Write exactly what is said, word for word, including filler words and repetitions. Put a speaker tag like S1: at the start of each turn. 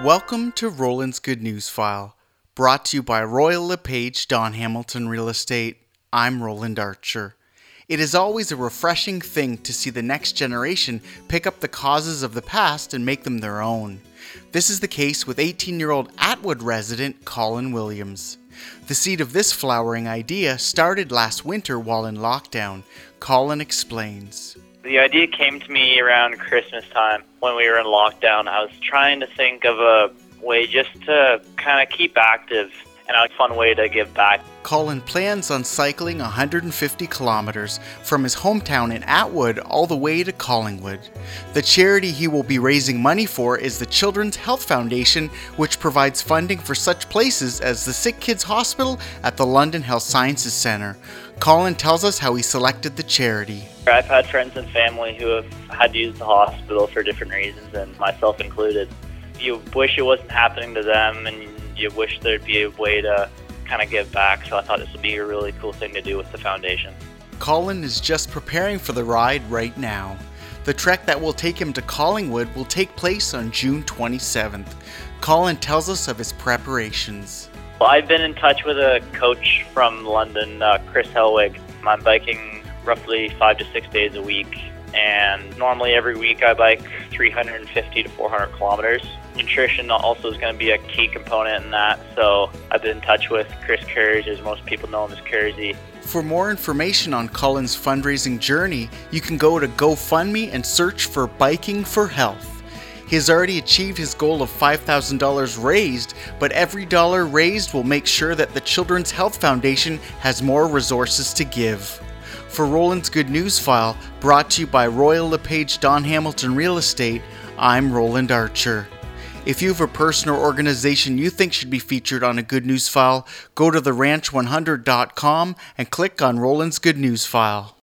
S1: Welcome to Roland's Good News File, brought to you by Royal LePage Don Hamilton Real Estate. I'm Roland Archer. It is always a refreshing thing to see the next generation pick up the causes of the past and make them their own. This is the case with eighteen-year-old Atwood resident Colin Williams. The seed of this flowering idea started last winter while in lockdown. Colin explains.
S2: The idea came to me around Christmas time when we were in lockdown. I was trying to think of a way just to kind of keep active and a fun way to give back.
S1: Colin plans on cycling one hundred fifty kilometers from his hometown in Atwood all the way to Collingwood. The charity he will be raising money for is the Children's Health Foundation, which provides funding for such places as the Sick Kids Hospital at the London Health Sciences Centre. Colin tells us how he selected the charity.
S2: I've had friends and family who have had to use the hospital for different reasons, and myself included. You wish it wasn't happening to them, and you wish there'd be a way to kind of give back, so I thought this would be a really cool thing to do with the foundation.
S1: Colin is just preparing for the ride right now. The trek that will take him to Collingwood will take place on June twenty-seventh. Colin tells us of his preparations.
S2: Well, I've been in touch with a coach from London, uh, Chris Helwig. I'm biking roughly five to six days a week, and normally every week I bike three hundred fifty to four hundred kilometers. Nutrition also is going to be a key component in that, so I've been in touch with Chris Kurz, as most people know him as Kurzy.
S1: For more information on Colin's fundraising journey, you can go to GoFundMe and search for Biking for Health. He has already achieved his goal of five thousand dollars raised, but every dollar raised will make sure that the Children's Health Foundation has more resources to give. For Roland's Good News File, brought to you by Royal LePage Don Hamilton Real Estate, I'm Roland Archer. If you have a person or organization you think should be featured on a Good News File, go to the ranch one hundred dot com and click on Roland's Good News File.